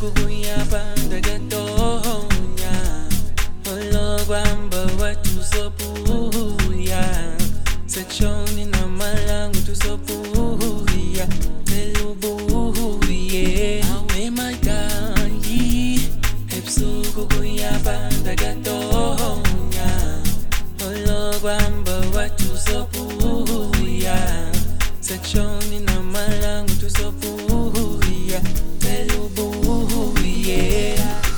ebusuku kuyapanda gatonya ologwamba watusopuya sekshoni na malangu tusopuya telubuye awe madayi ebusuku kuyapanda gatonya ologwamba watusopuya sekshoni na malangu tusopuya telubuye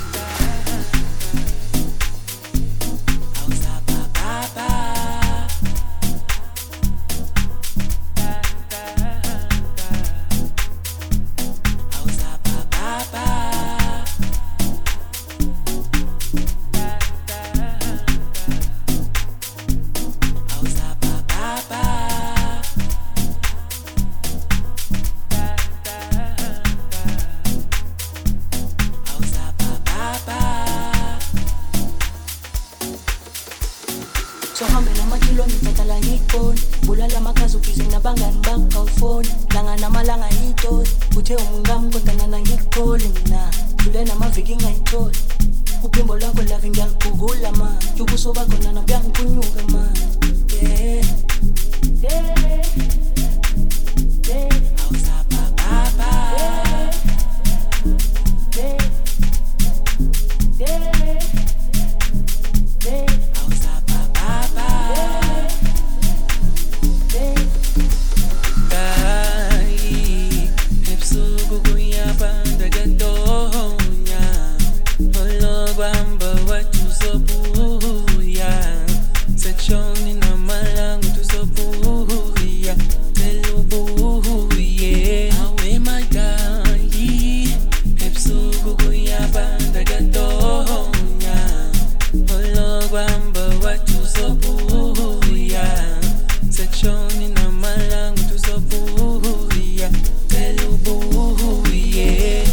Sohambe namakilomita tala ngikoni bulala makazi ubize nabangani bakawufoni langa namalanga yitoli uthe umngami kodwa nana ngikoli mina dlule namaviki ngayitholi uphimbo lwakho lave ngiyalibhukula ma ubuso bakho nana buyangiphunyuka ma yeah. Sekshoni na malangu tusopuya telubuye awe madayi ebusuku kuyapanda gatonya ologwamba watusopuya sekshoni na malangu tusopuya telubuye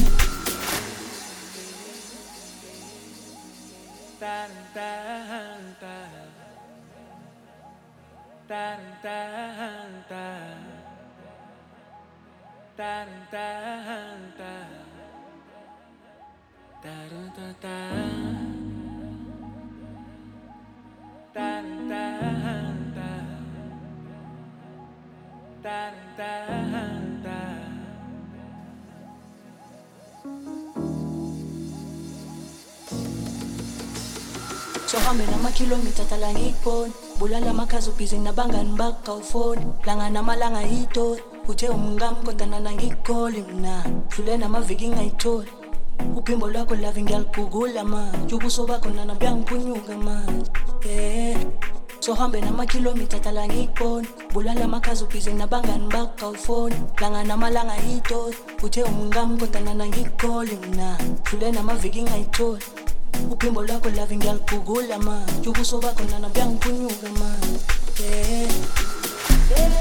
Sohambe namakilomita tala ngikoni bulala makazi ubize nabangani bakawufoni langa namalanga yitoli uthe umngami kodwa nana ngikoli mina dlule namaviki ngayitholi uphimbo lwakho lave ngiyalibhukula ma ubuso bakho nana buyangiphunyuka ma yeah. Sohambe namakilomita tala ngikoni bulala makazi ubize nabangani bakawufoni langa namalanga yitoli uthe umngami kodwa nana ngikoli mina dlule namaviki ngayitholi uphimbo lwakho lave ngiyalibhukula ma ubuso bakho nana buyangiphunyuka ma yeah.